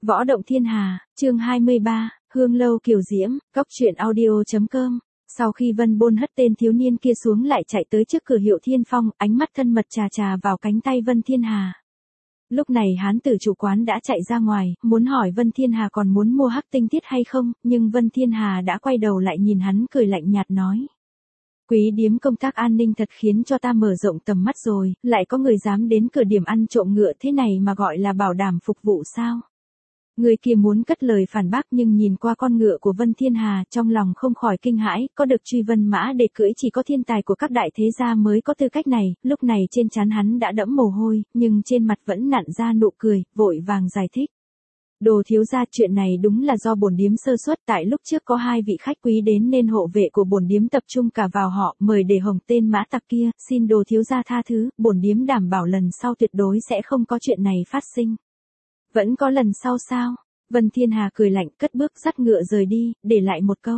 Võ động thiên hà, chương 23, Hương lâu kiều diễm, cóc truyện audio.com. Sau khi Vân Bôn hất tên thiếu niên kia xuống lại chạy tới trước cửa Hiệu Thiên Phong, ánh mắt thân mật chà chà vào cánh tay Vân Thiên Hà. Lúc này hán tử chủ quán đã chạy ra ngoài, muốn hỏi Vân Thiên Hà còn muốn mua hắc tinh tiết hay không, nhưng Vân Thiên Hà đã quay đầu lại nhìn hắn cười lạnh nhạt nói. Quý điếm công tác an ninh thật khiến cho ta mở rộng tầm mắt rồi, lại có người dám đến cửa điểm ăn trộm ngựa thế này mà gọi là bảo đảm phục vụ sao? Người kia muốn cất lời phản bác nhưng nhìn qua con ngựa của Vân Thiên Hà trong lòng không khỏi kinh hãi, có được truy vân mã để cưỡi chỉ có thiên tài của các đại thế gia mới có tư cách này, lúc này trên trán hắn đã đẫm mồ hôi, nhưng trên mặt vẫn nặn ra nụ cười, vội vàng giải thích. Đồ thiếu gia, chuyện này đúng là do bổn điếm sơ suất, tại lúc trước có hai vị khách quý đến nên hộ vệ của bổn điếm tập trung cả vào họ, mời để hồng tên mã tặc kia, xin đồ thiếu gia tha thứ, bổn điếm đảm bảo lần sau tuyệt đối sẽ không có chuyện này phát sinh. Vẫn có lần sau sao? Vân Thiên Hà cười lạnh cất bước dắt ngựa rời đi, để lại một câu.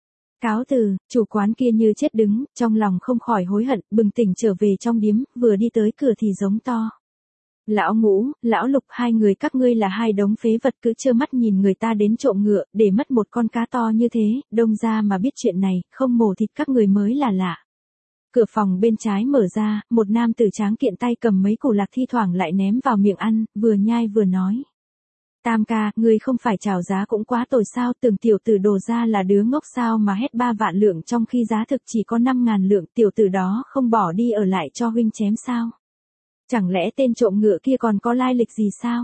Cáo từ, chủ quán kia như chết đứng, trong lòng không khỏi hối hận, bừng tỉnh trở về trong điếm, vừa đi tới cửa thì giống to. Lão Ngũ, Lão Lục, hai người các ngươi là hai đống phế vật cứ trơ mắt nhìn người ta đến trộm ngựa, để mất một con cá to như thế, đông ra mà biết chuyện này, không mổ thịt các người mới là lạ. Cửa phòng bên trái mở ra, một nam tử tráng kiện tay cầm mấy củ lạc thi thoảng lại ném vào miệng ăn, vừa nhai vừa nói. Tam ca, ngươi không phải chào giá cũng quá tồi sao, tưởng tiểu tử đồ ra là đứa ngốc sao mà hết 3 vạn lượng trong khi giá thực chỉ có 5.000 lượng, tiểu tử đó không bỏ đi ở lại cho huynh chém sao? Chẳng lẽ tên trộm ngựa kia còn có lai lịch gì sao?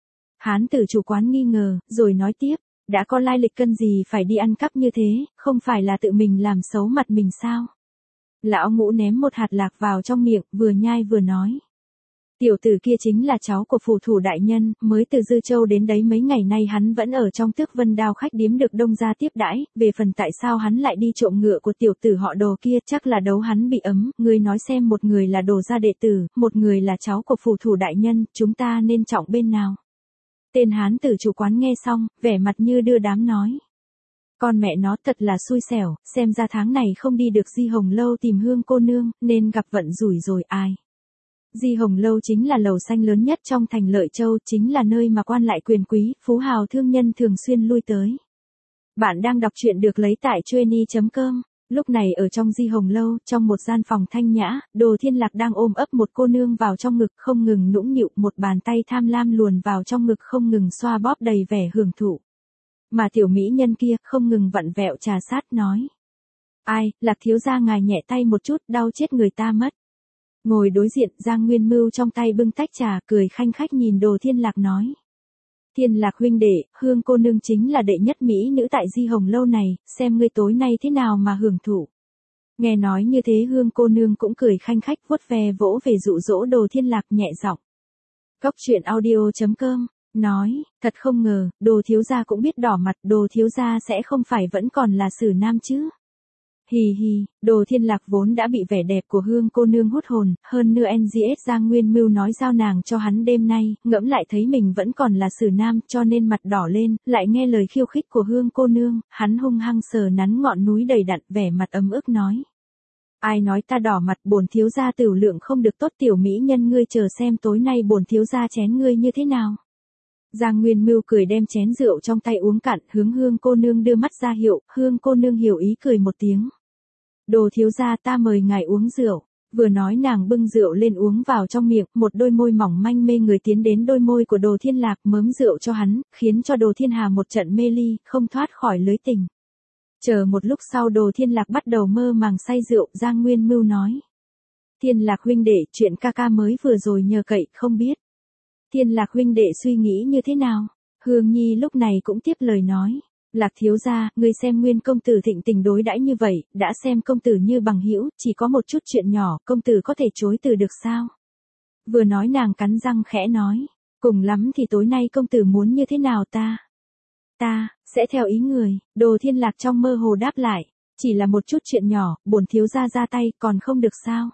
Hán tử chủ quán nghi ngờ, rồi nói tiếp, đã có lai lịch cân gì phải đi ăn cắp như thế, không phải là tự mình làm xấu mặt mình sao? Lão Ngũ ném một hạt lạc vào trong miệng, vừa nhai vừa nói. Tiểu tử kia chính là cháu của phù thủ đại nhân, mới từ Dư Châu đến đấy mấy ngày nay hắn vẫn ở trong Tước Vân Đao khách điếm được đông gia tiếp đãi, về phần tại sao hắn lại đi trộm ngựa của tiểu tử họ Đồ kia, chắc là đấu hắn bị ấm, ngươi nói xem, một người là Đồ gia đệ tử, một người là cháu của phù thủ đại nhân, chúng ta nên trọng bên nào? Tên hán tử chủ quán nghe xong, vẻ mặt như đưa đám nói. Con mẹ nó thật là xui xẻo, xem ra tháng này không đi được Di Hồng Lâu tìm Hương cô nương, nên gặp vận rủi rồi ai. Di Hồng Lâu chính là lầu xanh lớn nhất trong thành Lợi Châu, chính là nơi mà quan lại quyền quý, phú hào thương nhân thường xuyên lui tới. Bạn đang đọc truyện được lấy tại Chueny.com. Lúc này ở trong Di Hồng Lâu, trong một gian phòng thanh nhã, Đồ Thiên Lạc đang ôm ấp một cô nương vào trong ngực không ngừng nũng nịu, một bàn tay tham lam luồn vào trong ngực không ngừng xoa bóp đầy vẻ hưởng thụ. Mà tiểu mỹ nhân kia không ngừng vặn vẹo trà sát nói. Ai, Lạc thiếu gia ngài nhẹ tay một chút, đau chết người ta mất. Ngồi đối diện, Giang Nguyên Mưu trong tay bưng tách trà, cười khanh khách nhìn Đồ Thiên Lạc nói. Thiên Lạc huynh đệ, Hương cô nương chính là đệ nhất mỹ nữ tại Di Hồng Lâu này, xem ngươi tối nay thế nào mà hưởng thụ. Nghe nói như thế Hương cô nương cũng cười khanh khách vuốt ve vỗ về dụ dỗ Đồ Thiên Lạc nhẹ giọng. Cóc truyện audio.com, nói, thật không ngờ, Đồ thiếu gia cũng biết đỏ mặt, Đồ thiếu gia sẽ không phải vẫn còn là Sử Nam chứ. Hì hì, Đồ Thiên Lạc vốn đã bị vẻ đẹp của Hương cô nương hút hồn, hơn nữa NGS Giang Nguyên Mưu nói giao nàng cho hắn đêm nay, ngẫm lại thấy mình vẫn còn là Sử Nam, cho nên mặt đỏ lên, lại nghe lời khiêu khích của Hương cô nương, hắn hung hăng sờ nắn ngọn núi đầy đặn, vẻ mặt ấm ức nói. Ai nói ta đỏ mặt, bổn thiếu gia tửu lượng không được tốt, tiểu mỹ nhân ngươi chờ xem tối nay bổn thiếu gia chén ngươi như thế nào. Giang Nguyên Mưu cười đem chén rượu trong tay uống cạn, hướng Hương cô nương đưa mắt ra hiệu, Hương cô nương hiểu ý cười một tiếng. Đồ thiếu gia, ta mời ngài uống rượu. Vừa nói nàng bưng rượu lên uống vào trong miệng, một đôi môi mỏng manh mê người tiến đến đôi môi của Đồ Thiên Lạc mớm rượu cho hắn, khiến cho Đồ Thiên Hà một trận mê ly, không thoát khỏi lưới tình. Chờ một lúc sau Đồ Thiên Lạc bắt đầu mơ màng say rượu, Giang Nguyên Mưu nói. Thiên Lạc huynh đệ, chuyện ca ca mới vừa rồi nhờ cậy, không biết. Thiên Lạc huynh đệ suy nghĩ như thế nào? Hương Nhi lúc này cũng tiếp lời nói. Lạc thiếu gia, ngươi xem Nguyên công tử thịnh tình đối đãi như vậy, đã xem công tử như bằng hữu, chỉ có một chút chuyện nhỏ, công tử có thể chối từ được sao? Vừa nói nàng cắn răng khẽ nói, cùng lắm thì tối nay công tử muốn như thế nào ta? Ta, sẽ theo ý người, Đồ Thiên Lạc trong mơ hồ đáp lại, chỉ là một chút chuyện nhỏ, bổn thiếu gia ra tay, còn không được sao?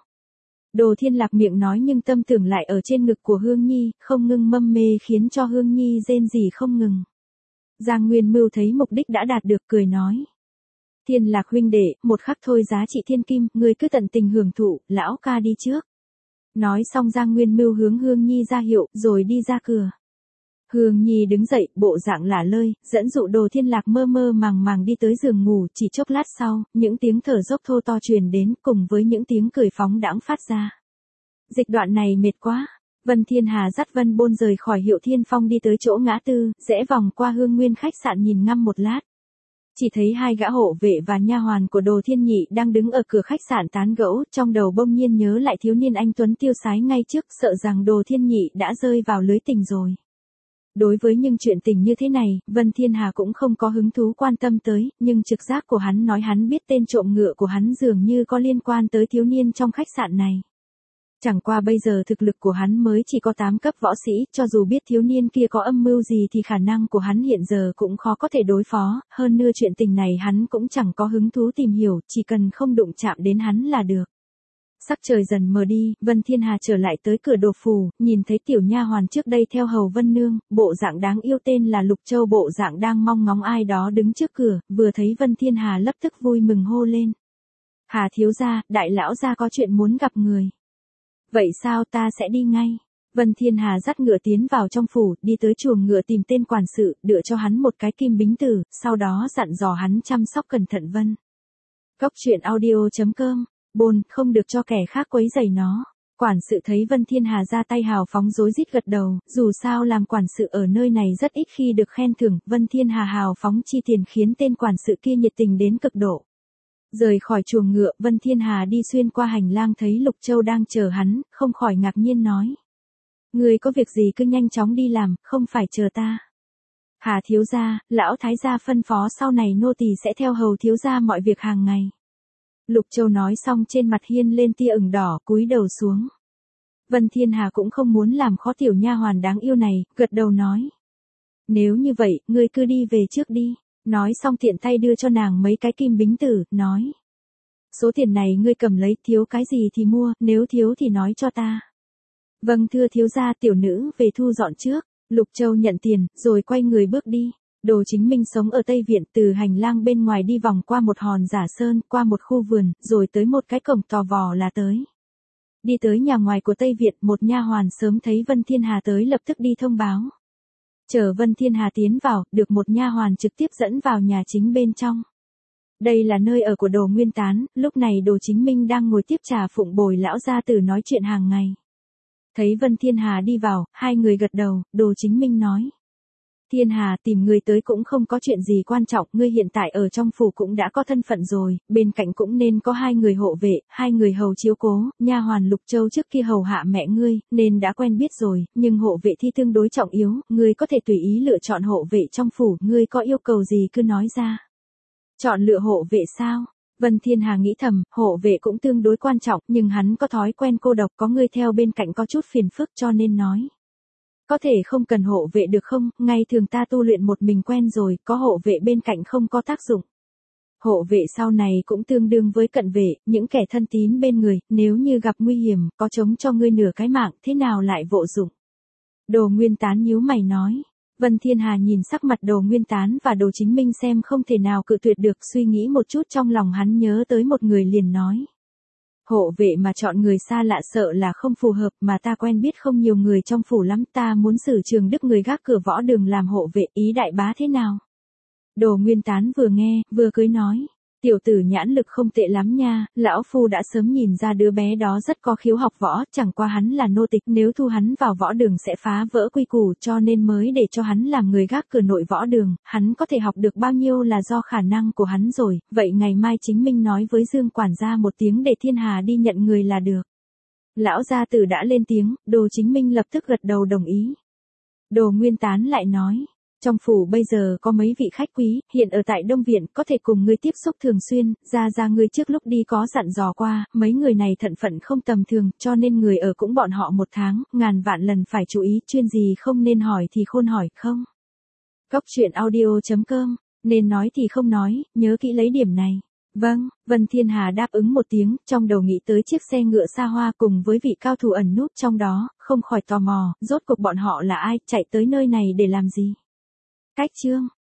Đồ Thiên Lạc miệng nói nhưng tâm tưởng lại ở trên ngực của Hương Nhi, không ngưng mâm mê khiến cho Hương Nhi rên rỉ không ngừng. Giang Nguyên Mưu thấy mục đích đã đạt được cười nói. Thiên Lạc huynh đệ, một khắc thôi giá trị thiên kim, ngươi cứ tận tình hưởng thụ, lão ca đi trước. Nói xong Giang Nguyên Mưu hướng Hương Nhi ra hiệu, rồi đi ra cửa. Hương Nhi đứng dậy, bộ dạng lả lơi, dẫn dụ Đồ Thiên Lạc mơ mơ màng màng đi tới giường ngủ, chỉ chốc lát sau, những tiếng thở dốc thô to truyền đến, cùng với những tiếng cười phóng đãng phát ra. Dịch đoạn này mệt quá. Vân Thiên Hà dắt Vân Bôn rời khỏi Hiệu Thiên Phong đi tới chỗ ngã tư, rẽ vòng qua Hương Nguyên khách sạn nhìn ngăm một lát. Chỉ thấy hai gã hộ vệ và nha hoàn của Đồ Thiên Nhị đang đứng ở cửa khách sạn tán gẫu, trong đầu bỗng nhiên nhớ lại thiếu niên anh tuấn tiêu sái ngay trước, sợ rằng Đồ Thiên Nhị đã rơi vào lưới tình rồi. Đối với những chuyện tình như thế này, Vân Thiên Hà cũng không có hứng thú quan tâm tới, nhưng trực giác của hắn nói hắn biết tên trộm ngựa của hắn dường như có liên quan tới thiếu niên trong khách sạn này. Chẳng qua bây giờ thực lực của hắn mới chỉ có 8 cấp võ sĩ, cho dù biết thiếu niên kia có âm mưu gì thì khả năng của hắn hiện giờ cũng khó có thể đối phó, hơn nữa chuyện tình này hắn cũng chẳng có hứng thú tìm hiểu, chỉ cần không đụng chạm đến hắn là được. Sắc trời dần mờ đi, Vân Thiên Hà trở lại tới cửa Đồ phủ, nhìn thấy tiểu nha hoàn trước đây theo hầu Vân Nương, bộ dạng đáng yêu tên là Lục Châu, bộ dạng đang mong ngóng ai đó đứng trước cửa, vừa thấy Vân Thiên Hà lập tức vui mừng hô lên. Hà thiếu gia, đại lão gia có chuyện muốn gặp người. Vậy sao, ta sẽ đi ngay. Vân Thiên Hà dắt ngựa tiến vào trong phủ, đi tới chuồng ngựa tìm tên quản sự, đưa cho hắn một cái kim bính tử, sau đó dặn dò hắn chăm sóc cẩn thận Vân. Cốc truyện audio.com, Bôn, không được cho kẻ khác quấy rầy nó. Quản sự thấy Vân Thiên Hà ra tay hào phóng rối rít gật đầu, dù sao làm quản sự ở nơi này rất ít khi được khen thưởng, Vân Thiên Hà hào phóng chi tiền khiến tên quản sự kia nhiệt tình đến cực độ. Rời khỏi chuồng ngựa, Vân Thiên Hà đi xuyên qua hành lang thấy Lục Châu đang chờ hắn, không khỏi ngạc nhiên nói. Người có việc gì cứ nhanh chóng đi làm, không phải chờ ta. Hà thiếu gia, lão thái gia phân phó sau này nô tỳ sẽ theo hầu thiếu gia mọi việc hàng ngày. Lục Châu nói xong trên mặt hiên lên tia ửng đỏ, cúi đầu xuống. Vân Thiên Hà cũng không muốn làm khó tiểu nha hoàn đáng yêu này, gật đầu nói. Nếu như vậy, ngươi cứ đi về trước đi. Nói xong tiện tay đưa cho nàng mấy cái kim bính tử, nói. Số tiền này ngươi cầm lấy, thiếu cái gì thì mua, nếu thiếu thì nói cho ta. Vâng thưa thiếu gia, tiểu nữ về thu dọn trước. Lục Châu nhận tiền, rồi quay người bước đi. Đồ Chính Minh sống ở Tây Viện, từ hành lang bên ngoài đi vòng qua một hòn giả sơn, qua một khu vườn, rồi tới một cái cổng tò vò là tới. Đi tới nhà ngoài của Tây Viện, một nha hoàn sớm thấy Vân Thiên Hà tới lập tức đi thông báo. Chờ Vân Thiên Hà tiến vào, được một nha hoàn trực tiếp dẫn vào nhà chính bên trong. Đây là nơi ở của Đồ Nguyên Tán, lúc này Đồ Chính Minh đang ngồi tiếp trà phụng bồi lão gia tử nói chuyện hàng ngày. Thấy Vân Thiên Hà đi vào, hai người gật đầu, Đồ Chính Minh nói. Thiên Hà, tìm người tới cũng không có chuyện gì quan trọng, ngươi hiện tại ở trong phủ cũng đã có thân phận rồi, bên cạnh cũng nên có hai người hộ vệ, hai người hầu chiếu cố, nha hoàn Lục Châu trước kia hầu hạ mẹ ngươi, nên đã quen biết rồi, nhưng hộ vệ thì tương đối trọng yếu, ngươi có thể tùy ý lựa chọn hộ vệ trong phủ, ngươi có yêu cầu gì cứ nói ra. Chọn lựa hộ vệ sao? Vân Thiên Hà nghĩ thầm, hộ vệ cũng tương đối quan trọng, nhưng hắn có thói quen cô độc, có người theo bên cạnh có chút phiền phức cho nên nói. Có thể không cần hộ vệ được không, ngày thường ta tu luyện một mình quen rồi, có hộ vệ bên cạnh không có tác dụng. Hộ vệ sau này cũng tương đương với cận vệ, những kẻ thân tín bên người, nếu như gặp nguy hiểm, có chống cho ngươi nửa cái mạng, thế nào lại vô dụng. Đồ Nguyên Tán nhíu mày nói. Vân Thiên Hà nhìn sắc mặt Đồ Nguyên Tán và Đồ Chính Minh xem không thể nào cự tuyệt được, suy nghĩ một chút trong lòng hắn nhớ tới một người liền nói. Hộ vệ mà chọn người xa lạ sợ là không phù hợp, mà ta quen biết không nhiều người trong phủ lắm, ta muốn xử Trường Đức người gác cửa võ đường làm hộ vệ, ý đại bá thế nào? Đồ Nguyên Tán vừa nghe, vừa cười nói. Tiểu tử nhãn lực không tệ lắm nha, lão phu đã sớm nhìn ra đứa bé đó rất có khiếu học võ, chẳng qua hắn là nô tịch, nếu thu hắn vào võ đường sẽ phá vỡ quy củ, cho nên mới để cho hắn làm người gác cửa nội võ đường, hắn có thể học được bao nhiêu là do khả năng của hắn rồi, vậy ngày mai Chính Minh nói với Dương quản gia một tiếng để Thiên Hà đi nhận người là được. Lão gia tử đã lên tiếng, Đồ Chính Minh lập tức gật đầu đồng ý. Đồ Nguyên Tán lại nói. Trong phủ bây giờ có mấy vị khách quý, hiện ở tại Đông Viện, có thể cùng ngươi tiếp xúc thường xuyên, ra ngươi trước lúc đi có dặn dò qua, mấy người này thận phận không tầm thường, cho nên người ở cũng bọn họ một tháng, ngàn vạn lần phải chú ý, chuyên gì không nên hỏi thì khôn hỏi, không. Cốc truyện audio.com, nên nói thì không nói, nhớ kỹ lấy điểm này. Vâng, Vân Thiên Hà đáp ứng một tiếng, trong đầu nghĩ tới chiếc xe ngựa xa hoa cùng với vị cao thủ ẩn núp trong đó, không khỏi tò mò, rốt cuộc bọn họ là ai, chạy tới nơi này để làm gì. Cách chương